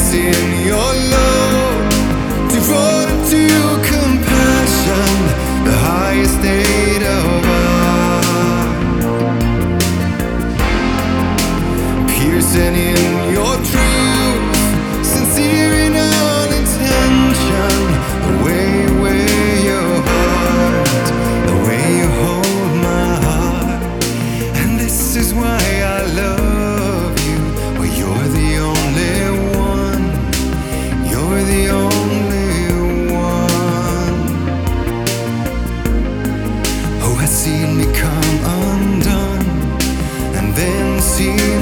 in your love, devoted to compassion, the highest state of art. Piercing in your truth, sincere in all intention, the way you wear your heart, the way you hold my heart. And this is why I love you. Well, you're the only one. You're the only one. Oh, I seen me come undone, and then see